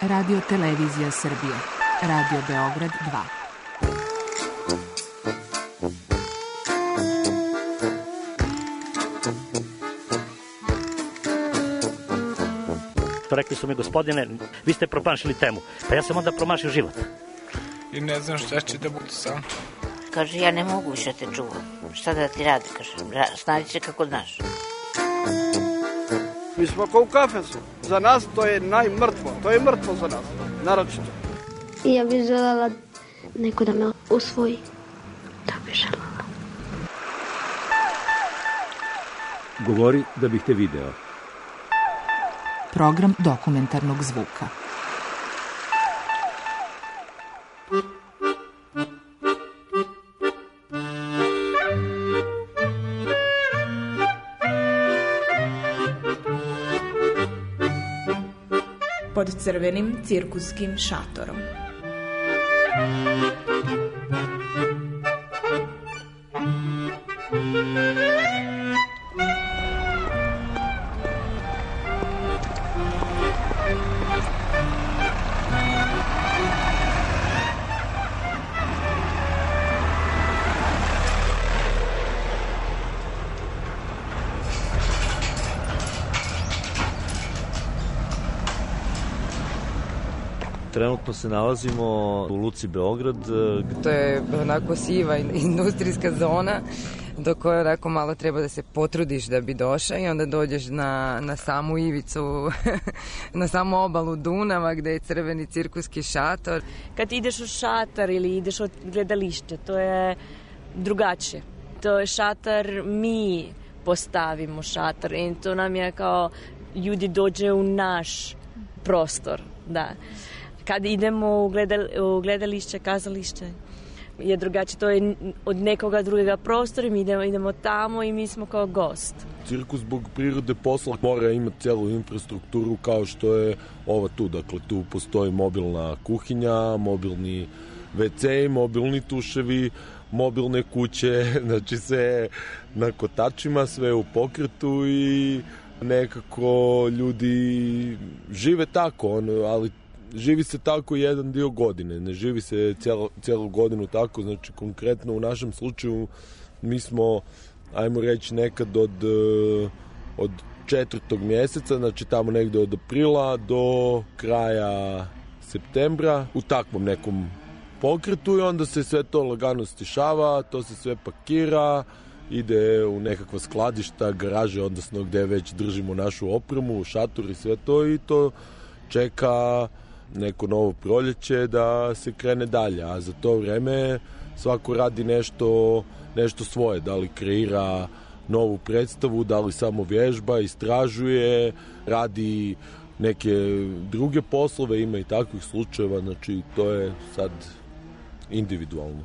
Radio Televizija Srbije. Radio Beograd 2. Rekli su mi, gospodine, vi ste promašili temu. Pa ja sam onda promašio život. I ne znam šta će da bude sam. Kaže, ja ne mogu više te čuvam. Šta da ti radi, kaže, snađi se kako znaš. Mi smo kao u kafesu. Za nas to je najmrtvo. To je mrtvo za nas, naročito. I ja bih želela neko da me usvoji. Da bih želela. Govori da bih te video. Program dokumentarnog zvuka. Pod crvenim cirkuskim šatorom. Trenutno se nalazimo u Luci Beograd. To je onako siva industrijska zona do koje onako malo treba da se potrudiš da bi došao i onda dođeš na samu ivicu, na samu obalu Dunava gde je crveni cirkuski šator. Kad ideš u šatar ili ideš od gledališta, to je drugačije. To je šatar, mi postavimo šatar i to nam je kao ljudi dođe u naš prostor, da. Kad idemo u gledalište, kazalište, je drugačije. To je od nekoga druga prostora, mi idemo tamo i mi smo kao gost. Cirkus zbog prirode posla mora imati celu infrastrukturu kao što je ova tu. Dakle, tu postoji mobilna kuhinja, mobilni WC, mobilni tuševi, mobilne kuće, znači sve na kotačima, sve u pokretu i nekako ljudi žive tako, ali živi se tako jedan dio godine, ne živi se cijelu godinu tako, znači konkretno u našem slučaju mi smo, ajmo reći, nekad od 4. mjeseca, znači tamo negde od aprila do kraja septembra u takvom nekom pokretu i onda se sve to lagano stišava, to se sve pakira, ide u nekakva skladišta, garaže, odnosno gde već držimo našu opremu, šator i sve to i to čeka neko novo proljeće da se krene dalje, a za to vreme svako radi nešto svoje, da li kreira novu predstavu, da li samo vježba, istražuje, radi neke druge poslove, ima i takvih slučajeva, znači to je sad individualno.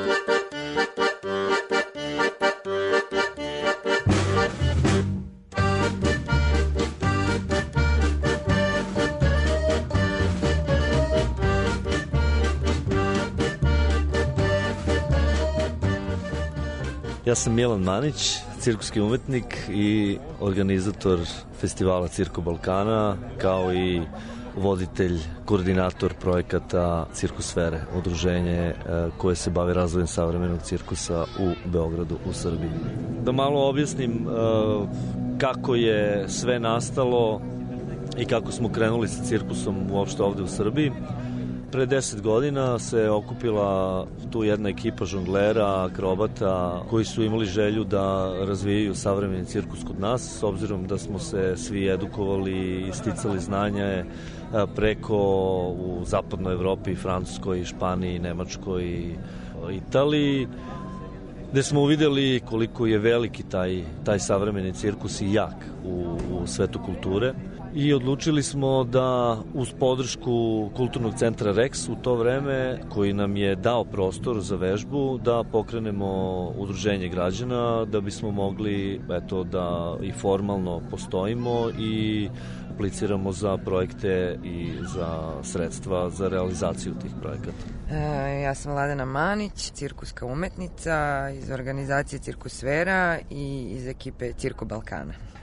Ja sam Milan Manić, cirkuski umetnik i organizator festivala Cirko Balkana, kao i voditelj, koordinator projekata Cirkusfere, udruženje koje se bavi razvojem savremenog cirkusa u Beogradu, u Srbiji. Da malo objasnim kako je sve nastalo i kako smo krenuli sa cirkusom uopšte ovde u Srbiji. Pre 10 godina se okupila tu jedna ekipa žonglera, akrobata koji su imali želju da razvijaju savremeni cirkus kod nas, s obzirom da smo se svi edukovali i sticali znanje preko u zapadnoj Evropi, Francuskoj, Španiji, Nemačkoj, Italiji, gde smo uvideli koliko je veliki taj savremeni cirkus i jak u svetu kulture. I odlučili smo da uz podršku Kulturnog centra Rex u to vreme, koji nam je dao prostor za vežbu, da pokrenemo udruženje građana, da bismo mogli da i formalno postojimo i apliciramo za projekte i za sredstva za realizaciju tih projekata. Ja sam Ladana Manić, cirkuska umetnica iz organizacije Cirkusfera i iz ekipe Cirko Balkana.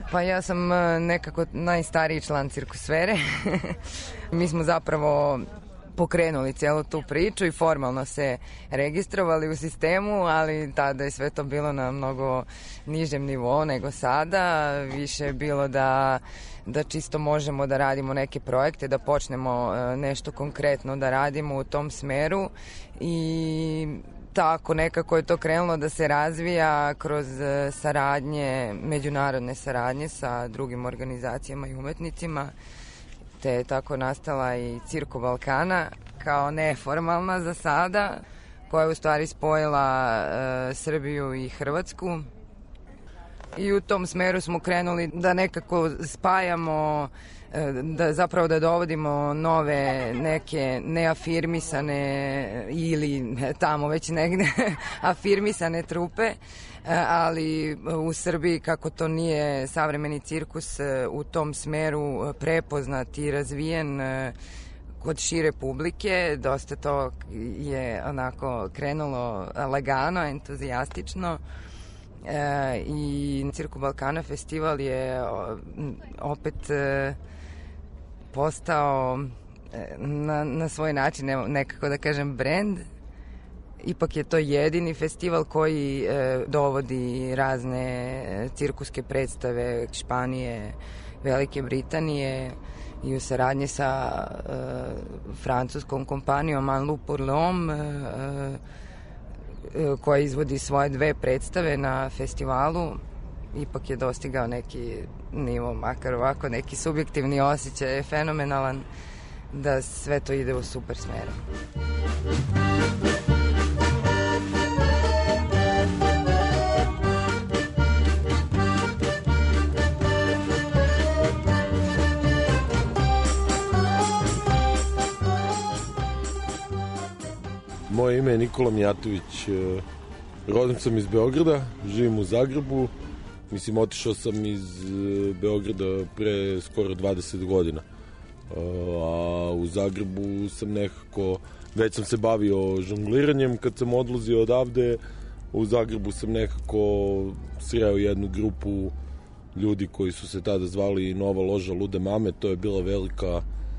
Pa ja sam nekako najstariji član cirkusfere. Mi smo zapravo pokrenuli cijelu tu priču i formalno se registrovali u sistemu, ali tada je sve to bilo na mnogo nižem nivou nego sada. Više je bilo da čisto možemo da radimo neke projekte, da počnemo nešto konkretno da radimo u tom smeru i tako nekako je to krenulo da se razvija kroz saradnje, međunarodne saradnje sa drugim organizacijama i umetnicima, te je tako nastala i Cirko Balkana kao neformalna za sada, koja je u stvari spojila Srbiju i Hrvatsku. I u tom smeru smo krenuli da nekako spajamo, da dovodimo nove neke neafirmisane ili tamo već negde afirmisane trupe, ali u Srbiji kako to nije savremeni cirkus u tom smeru prepoznat i razvijen kod šire publike, dosta to je onako krenulo lagano, entuzijastično. I Cirko Balkana festival je opet postao na svoj način, nekako da kažem, brend. Ipak je to jedini festival koji dovodi razne cirkuske predstave Španije, Velike Britanije i u saradnji sa francuskom kompanijom Un Loup pour l'Homme, koja izvodi svoje 2 predstave na festivalu. Ipak je dostigao neki nivo, makar ovako neki subjektivni osjećaj je fenomenalan, da sve to ide u super smeru. Moje ime je Nikola Mijatović, rodom sam iz Beograda, živim u Zagrebu, otišao sam iz Beograda pre skoro 20 godina, a u Zagrebu sam nekako, već sam se bavio žongliranjem kad sam odlazio odavde, u Zagrebu sam nekako sreo jednu grupu ljudi koji su se tada zvali Nova loža Lude mame, to je bila velika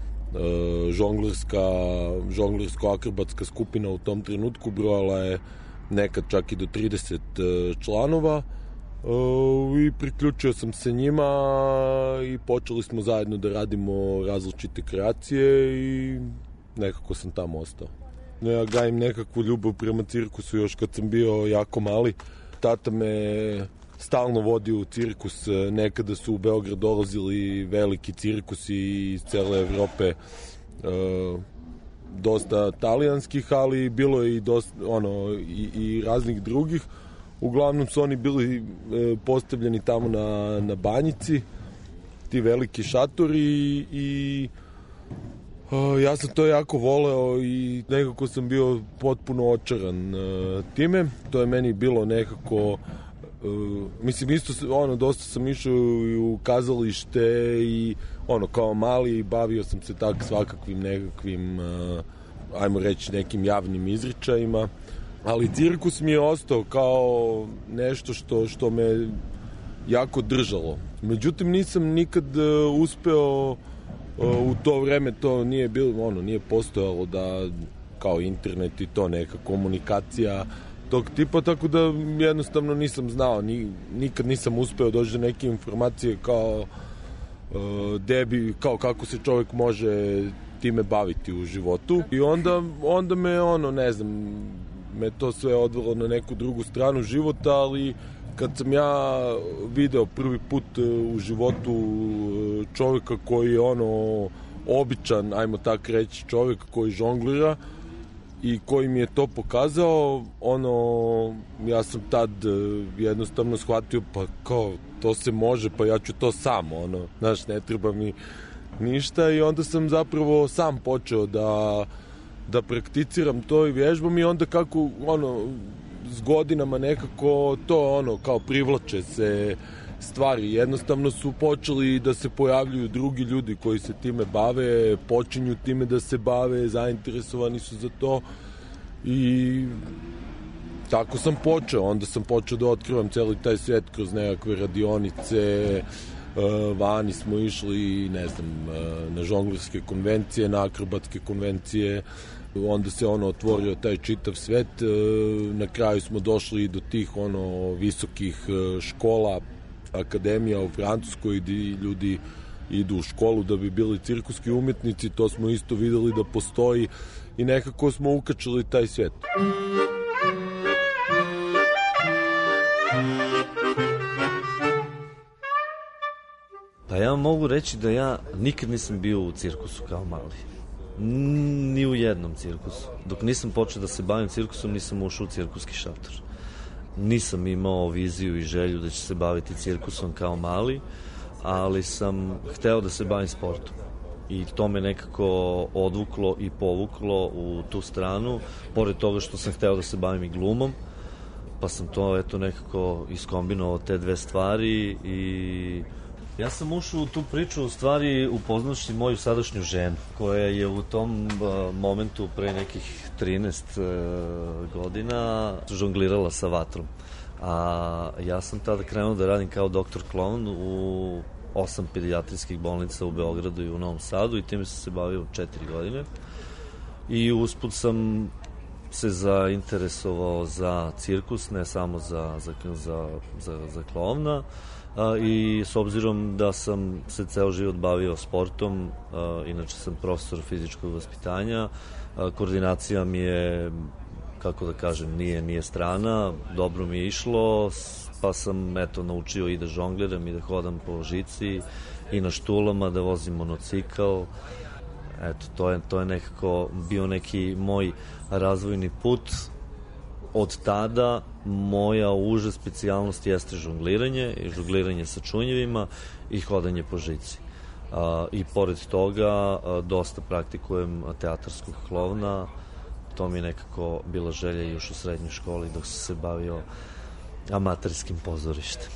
žonglersko-akrobatska skupina u tom trenutku, brojala je nekad čak i do 30 članova i priključio sam se njima i počeli smo zajedno da radimo različite kreacije i nekako sam tamo ostao. Ja gajim nekakvu ljubav prema cirkusu još kad sam bio jako mali. Tata me stalno vodio u cirkus, nekada su u Beograd dolazili veliki cirkusi iz cele Evrope, dosta talijanskih, ali bilo je i dosta, i raznih drugih. Uglavnom su oni bili postavljeni tamo na Banjici, ti veliki šatori i ja sam to jako voleo i nekako sam bio potpuno očaran time. To je meni bilo nekako, isto dosta sam išao u kazalište i kao mali bavio sam se tak svakakvim nekakvim, ajmo reći, nekim javnim izričajima, ali cirkus mi je ostao kao nešto što me jako držalo. Međutim, nisam nikad uspeo u to vreme, to nije bilo, nije postojalo da kao internet i to neka komunikacija tog tipa, tako da jednostavno nisam znao, nikad nisam uspeo doći do neke informacije kao kako se čovjek može time baviti u životu. I onda me me to sve odvelo na neku drugu stranu života, ali kad sam ja video prvi put u životu čovjeka koji je običan, ajmo tak reći, čovjek koji žonglira i koji mi je to pokazao, ja sam tad jednostavno shvatio, pa kao, to se može, pa ja ću to sam, ne treba mi ništa, i onda sam zapravo sam počeo da prakticiram to i vježbam, i onda kako, s godinama nekako to, kao privlače se stvari, jednostavno su počeli da se pojavljuju drugi ljudi koji se time bave, počinju time da se bave, zainteresovani su za to, i tako sam počeo. Onda sam počeo da otkrivam cijeli taj svijet kroz nekakve radionice, vani smo išli, ne znam, na žonglerske konvencije, na akrobatske konvencije, onda se otvorio taj čitav svet, na kraju smo došli i do tih visokih škola, akademija u Francuskoj gde ljudi idu u školu da bi bili cirkuski umetnici, to smo isto videli da postoji i nekako smo ukačili taj svet. Pa ja mogu reći da ja nikad nisam bio u cirkusu kao mali. Ni u jednom cirkusu. Dok nisam počeo da se bavim cirkusom, nisam ušao u cirkuski šator. Nisam imao viziju i želju da ću se baviti cirkusom kao mali, ali sam hteo da se bavim sportom. I to me nekako odvuklo i povuklo u tu stranu, pored toga što sam hteo da se bavim i glumom, pa sam to nekako iskombinovao te dve stvari i ja sam ušao u tu priču u stvari upoznavši moju sadašnju ženu, koja je u tom momentu pre nekih 13 godina žonglirala sa vatrom. A ja sam tada krenuo da radim kao doktor kloun u 8 pedijatrijskih bolnica u Beogradu i u Novom Sadu i time sam se bavio 4 godine. I usput sam se zainteresovao za cirkus, ne samo za klouna. I s obzirom da sam se ceo život bavio sportom, inače sam profesor fizičkog vaspitanja, koordinacija mi je, kako da kažem, nije strana, dobro mi je išlo, pa sam naučio i da žongliram i da hodam po žici i na štulama, da vozim monocikl. To je nekako bio neki moj razvojni put. Od tada moja uža specijalnost jeste žongliranje sa čunjevima i hodanje po žici. I pored toga dosta praktikujem teatarskog klovna. To mi je nekako bila želja još u srednjoj školi dok sam se bavio amaterskim pozorištem.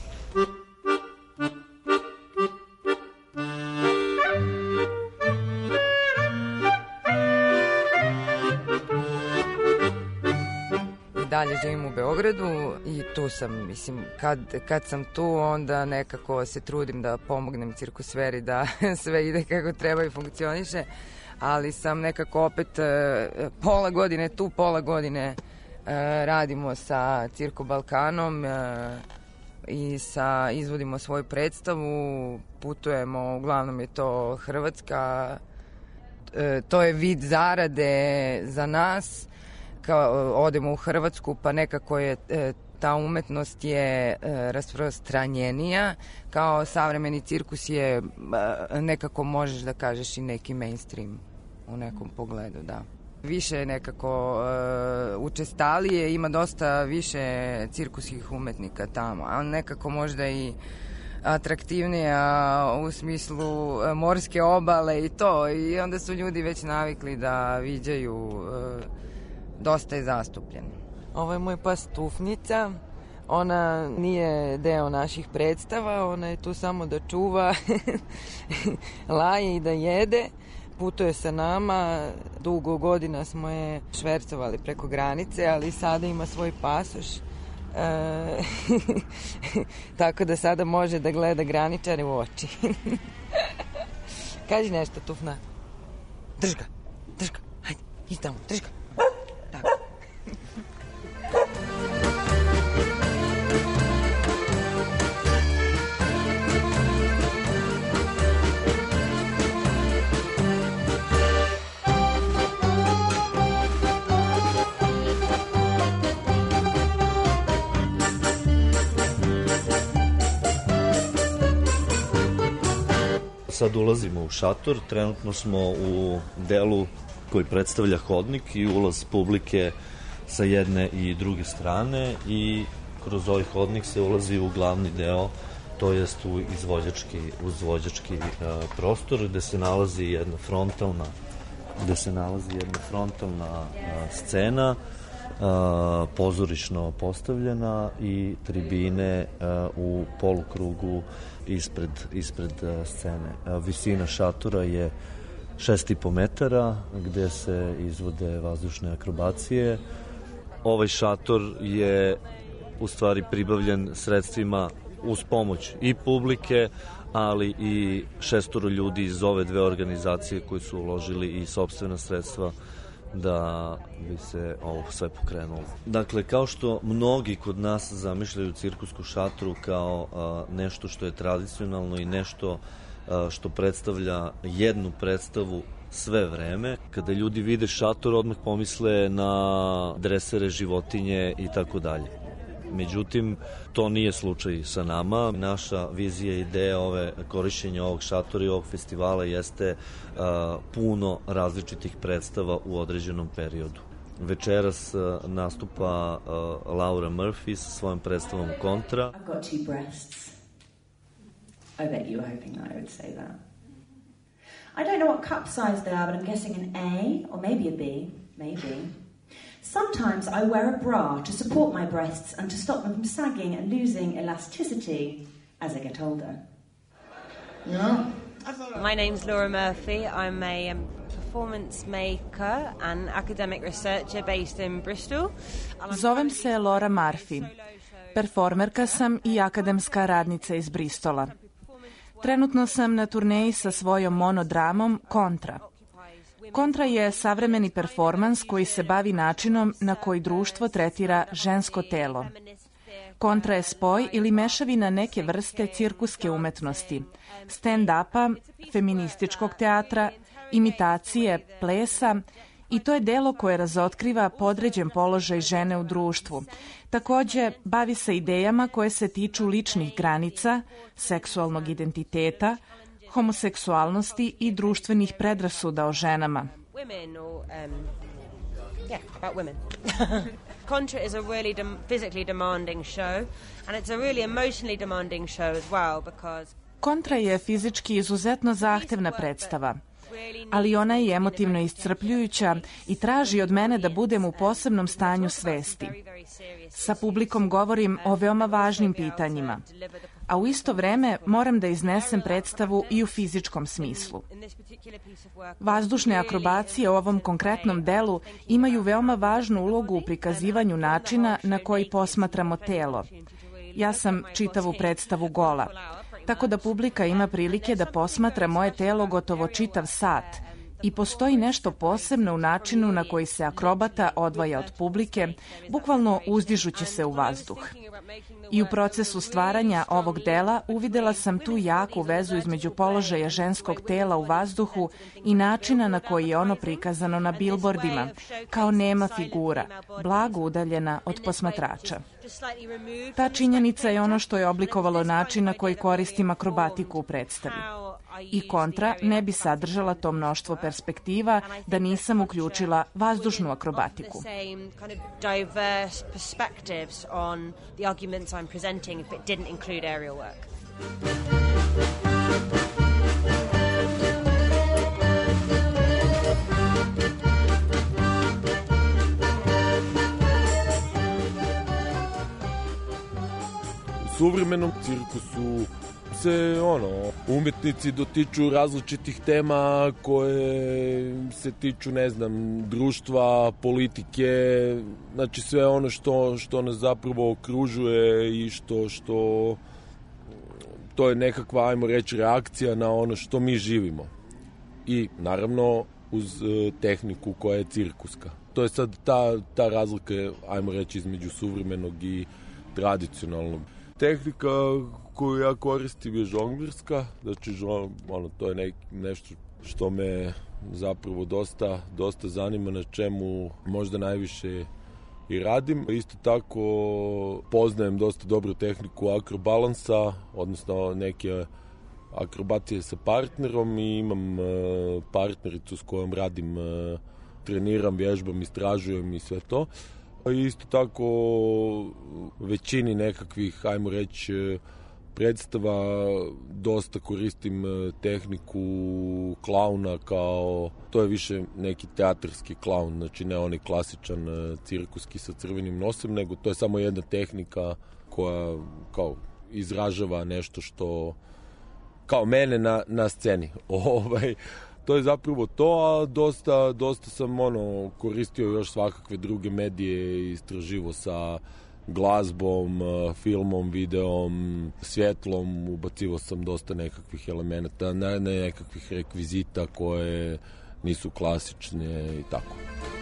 Dalje živim u Beogradu i tu sam, mislim, kad sam tu, onda nekako se trudim da pomognem cirkusferi da sve ide kako treba i funkcioniše, ali sam nekako opet pola godine tu, pola godine radimo sa Cirko Balkanom i izvodimo svoju predstavu, putujemo, uglavnom je to Hrvatska, to je vid zarade za nas, odemo u Hrvatsku, pa nekako je ta umetnost je rasprostranjenija, kao savremeni cirkus je nekako, možeš da kažeš, i neki mainstream u nekom pogledu, da. Više je nekako učestalije, ima dosta više cirkuskih umetnika tamo, ali nekako možda i atraktivnija u smislu morske obale i to, i onda su ljudi već navikli da viđaju, dosta je zastupljeno. Ovo je moj pas Tufnica, ona nije deo naših predstava, ona je tu samo da čuva, laje i da jede, putuje sa nama, dugo godina smo je švercovali preko granice, ali sada ima svoj pasoš, tako da sada može da gleda graničare u oči. Kaži nešto, Tufna. Drž ga, hajde, idi tamo, drž ga. Tako. Sad ulazimo u šator, trenutno smo u delu koji predstavlja hodnik i ulaz publike sa jedne i druge strane i kroz ovaj hodnik se ulazi u glavni deo, to jest u izvođački prostor gde se nalazi jedna frontalna scena, pozorišno postavljena i tribine u polukrugu ispred scene. Visina šatora je 6,5 metara gde se izvode vazdušne akrobacije. Ovaj šator je u stvari pribavljen sredstvima uz pomoć i publike, ali i 6 ljudi iz ove 2 organizacije koji su uložili i sopstvena sredstva da bi se ovo sve pokrenulo. Dakle, kao što mnogi kod nas zamišljaju cirkusku šatru kao nešto što je tradicionalno i nešto što predstavlja jednu predstavu sve vreme, kada ljudi vide šator odmah pomisle na dresere, životinje i tako dalje. Međutim, to nije slučaj sa nama. Naša vizija i ideja korišćenja ovog šatora i ovog festivala jeste puno različitih predstava u određenom periodu. Večeras nastupa Laura Murphy sa svojom predstavom Kontra. I've got 2 breasts. I bet you were hoping that I would say that. I don't know what cup size they are, but I'm guessing an A or maybe a B. Maybe. Sometimes I wear a bra to support my breasts and to stop them from sagging and losing elasticity as I get older. Yeah. My name's Laura Murphy. I'm a performance maker and academic researcher based in Bristol. Zovem se Laura Murphy. Performerka sam i akademska radnica iz Bristola. Trenutno sam na turneji sa svojom monodramom Kontra. Kontra je savremeni performans koji se bavi načinom na koji društvo tretira žensko telo. Kontra je spoj ili mešavina neke vrste cirkuske umetnosti, stand-upa, feminističkog teatra, imitacije, plesa, i to je delo koje razotkriva podređen položaj žene u društvu. Takođe, bavi se idejama koje se tiču ličnih granica, seksualnog identiteta, homoseksualnosti i društvenih predrasuda o ženama. Contra is a really physically demanding show and it's a really emotionally demanding show as well because Kontra je fizički izuzetno zahtevna predstava, ali ona je emotivno iscrpljujuća i traži od mene da budem u posebnom stanju svesti. Sa publikom govorim o veoma važnim pitanjima, a u isto vreme moram da iznesem predstavu i u fizičkom smislu. Vazdušne akrobacije u ovom konkretnom delu imaju veoma važnu ulogu u prikazivanju načina na koji posmatramo telo. Ja sam čitavu predstavu gola, tako da publika ima prilike da posmatra moje telo gotovo čitav sat i postoji nešto posebno u načinu na koji se akrobata odvaja od publike, bukvalno uzdižući se u vazduh. I u procesu stvaranja ovog dela uvidela sam tu jaku vezu između položaja ženskog tela u vazduhu i načina na koji je ono prikazano na bilbordima, kao nema figura, blago udaljena od posmatrača. Ta činjenica je ono što je oblikovalo način na koji koristim akrobatiku u predstavi. I Kontra ne bi sadržala to mnoštvo perspektiva da nisam uključila vazdušnu akrobatiku. U suvremenom cirkusu se umetnici dotiču različitih tema koje se tiču, društva, politike, znači sve ono što nas zapravo okružuje i što to je nekakva, ajmo reći, reakcija na ono što mi živimo. I naravno uz tehniku koja je cirkuska. To je sad ta razlika, ajmo reći, između suvremenog i tradicionalnog. Tehnika koju ja koristim je žonglirska, znači to je nešto što me zapravo dosta zanima, na čemu možda najviše i radim. Isto tako poznajem dosta dobru tehniku akrobalansa, odnosno neke akrobacije sa partnerom i imam partnericu s kojom radim, treniram, vježbam, istražujem i sve to. Isto tako većini nekakvih, ajmo reći, predstava dosta koristim tehniku klauna, kao to je više neki teatarski klaun, znači ne onaj klasičan cirkuski sa crvenim nosem, nego to je samo jedna tehnika koja kao izražava nešto što kao mene na sceni. To je zapravo to, a dosta sam koristio još svakakve druge medije i istraživo sa glazbom, filmom, videom, svjetlom, ubacivo sam dosta nekakvih elemenata, nekakvih rekvizita koje nisu klasične i tako.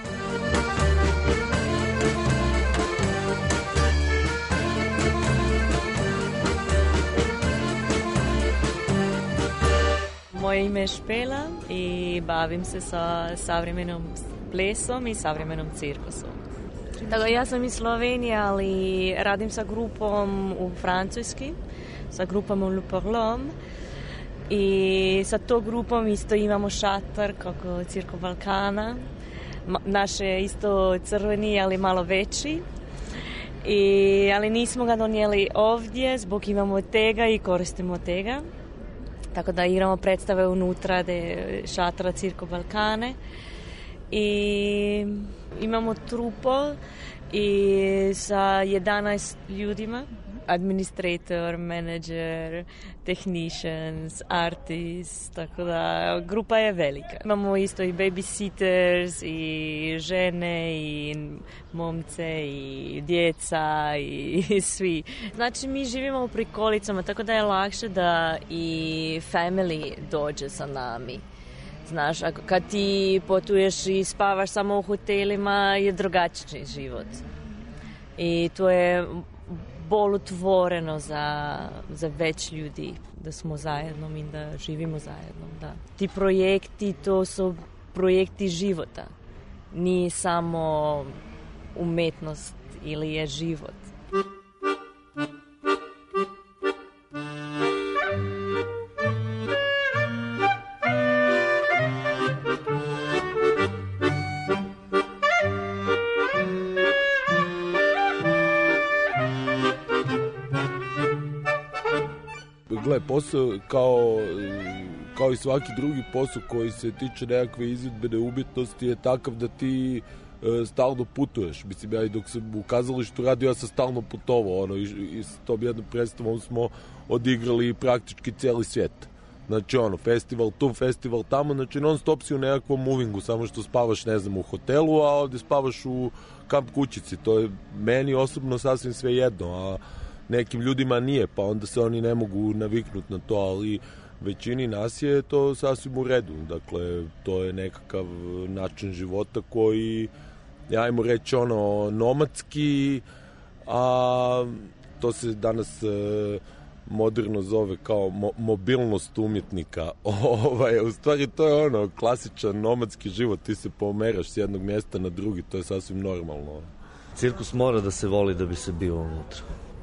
Moje ime je Špela i bavim se sa savremenom plesom i savremenom cirkusom. Tako, ja sam iz Slovenije, ali radim sa grupom u Francuski, sa grupom Le Parlom i sa to grupom isto imamo šator kako Cirko Balkana. Naš je isto crveni, ali malo veći. Ali nismo ga donijeli ovdje, zbog imamo tega i koristimo tega. Tako da igramo predstave unutra šatora Cirko Balkane. I imamo trupo i sa 11 ljudima, administrator, manager, technicians, artists, tako da grupa je velika. Imamo isto i babysitters i žene i momce i djeca i svi. Znači mi živimo u prikolicama, tako da je lakše da i family dođe sa nami. Znaš, kad ti potuješ i spavaš samo u hotelima, je drugačiji život. I to je bolj otvoreno za več ljudi, da smo zajedno in da živimo zajedno. Da. Ti projekti, to so projekti života. Ni samo umetnost ili je život. Gle, posao kao i svaki drugi posao koji se tiče nekakve izvedbene umjetnosti je takav da ti stalno putuješ. Mislim, ja i dok sam u kazalištu radio, ja sam stalno putovao. I s tom jednom predstavom smo odigrali praktički cijeli svijet. Znači, festival tu, festival tamo, znači non stop si u nekakvom movingu, samo što spavaš, ne znam, u hotelu, a ovdje spavaš u kamp kućici. To je meni osobno sasvim sve jedno, a nekim ljudima nije, pa onda se oni ne mogu naviknuti na to, ali većini nas je to sasvim u redu. Dakle, to je nekakav način života koji, ajmo reći, nomadski, a to se danas moderno zove kao mobilnost umjetnika. U stvari to je klasičan nomadski život, ti se pomeraš s jednog mjesta na drugi, to je sasvim normalno. Cirkus mora da se voli da bi se bio unutra.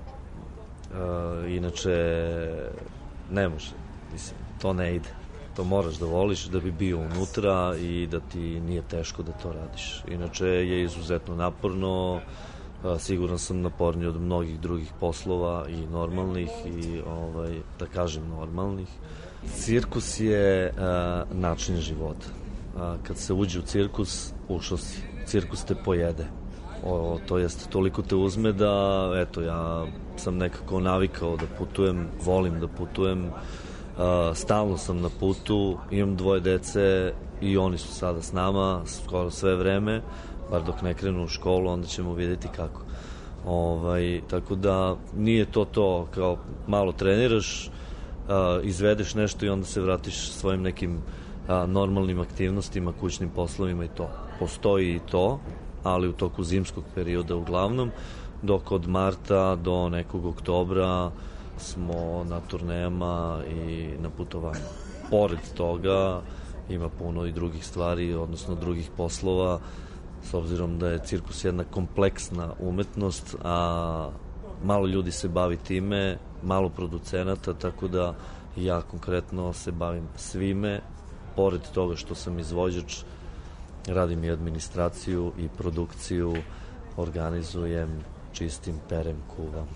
Inače ne može, mislim, to ne ide. To moraš da voliš da bi bio unutra i da ti nije teško da to radiš. Inače je izuzetno naporno, siguran sam naporniji od mnogih drugih poslova i normalnih i da kažem normalnih. Cirkus je način života. Kad se uđe u cirkus, ušao si. Cirkus te pojede. To jest, toliko te uzme da, eto, ja sam nekako navikao da putujem, volim da putujem, stalno sam na putu, imam 2 dece i oni su sada s nama skoro sve vreme, bar dok ne krenu u školu, onda ćemo vidjeti kako. Tako da nije to kao malo treniraš, izvedeš nešto i onda se vratiš svojim nekim normalnim aktivnostima, kućnim poslovima i to. Postoji i to, ali u toku zimskog perioda uglavnom, dok od marta do nekog oktobra smo na turnejama i na putovanju. Pored toga ima puno i drugih stvari, odnosno drugih poslova, s obzirom da je cirkus jedna kompleksna umetnost, a malo ljudi se bavi time, malo producenata, tako da ja konkretno se bavim svime. Pored toga što sam izvođač, radim i administraciju i produkciju, organizujem, čistim, perem, kuvam.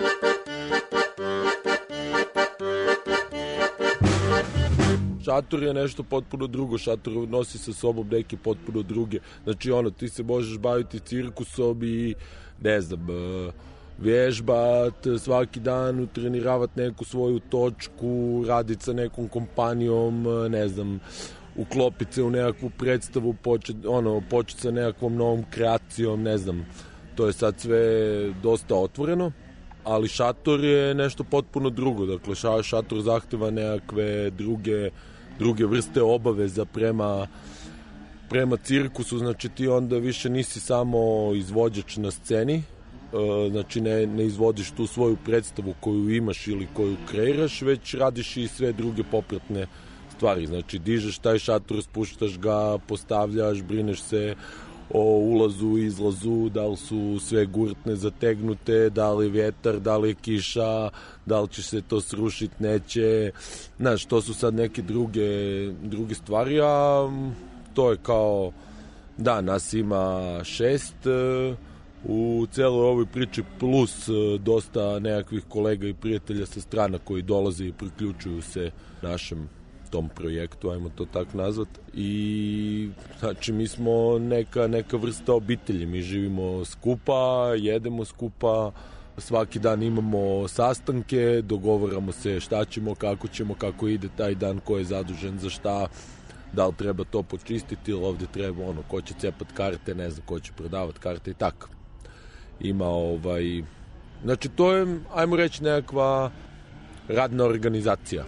Šator je nešto potpuno drugo, šator nosi sa sobom neke potpuno druge. Znači, ti se možeš baviti cirkusom i, ne znam, vježbat, svaki dan utreniravati neku svoju točku, raditi sa nekom kompanijom, ne znam, uklopiti se u nekakvu predstavu, početi sa nekakvom novom kreacijom, ne znam. to je sad sve dosta otvoreno, ali šator je nešto potpuno drugo. Dakle, šator zahteva nekakve druge vrste obaveza prema cirkusu, znači ti onda više nisi samo izvođač na sceni, znači ne izvodiš tu svoju predstavu koju imaš ili koju kreiraš, već radiš i sve druge popratne stvari. Znači dižeš taj šator, spuštaš ga, postavljaš, brineš se o ulazu i izlazu, da li su sve gurtne zategnute, da li je vjetar, da li je kiša, da li će se to srušiti, neće. Znaš, to su sad neke druge stvari, a to je kao, da, nas ima 6 u celoj ovoj priči, plus dosta nekakvih kolega i prijatelja sa strana koji dolaze i priključuju se našem tom projektu, ajmo to tako nazvat. I znači mi smo neka vrsta obitelji, mi živimo skupa, jedemo skupa, svaki dan imamo sastanke, dogovaramo se šta ćemo, kako ide taj dan, ko je zadužen za šta, da li treba to počistiti ili ovdje treba ko će cepat karte, ne znam, ko će prodavat karte i tako. Ima znači to je, ajmo reći, nekakva radna organizacija.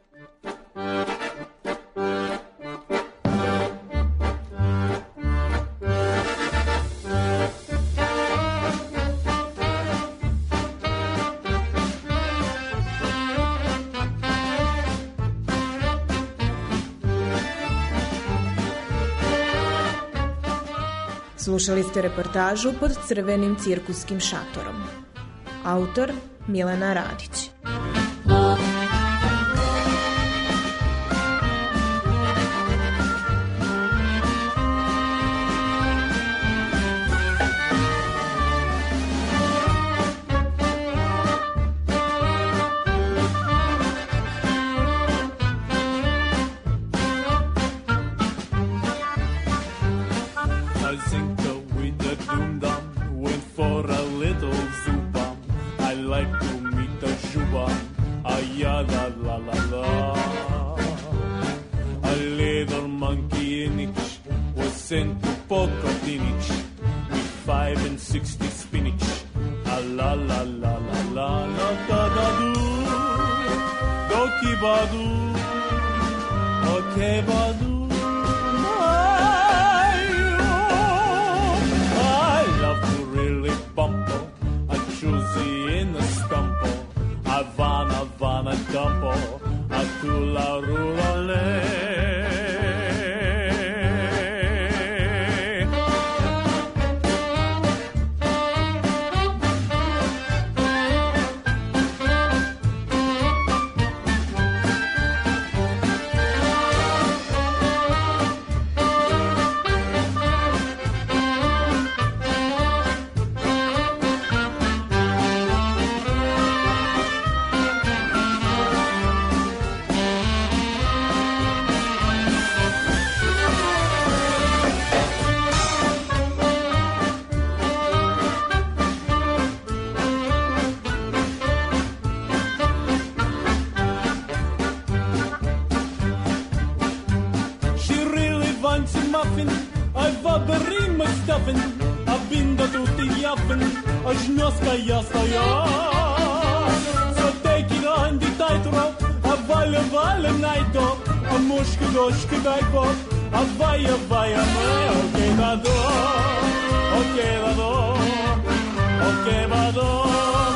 Slušali ste reportažu Pod crvenim cirkuskim šatorom. Autor Milena Radić. Ok, vado.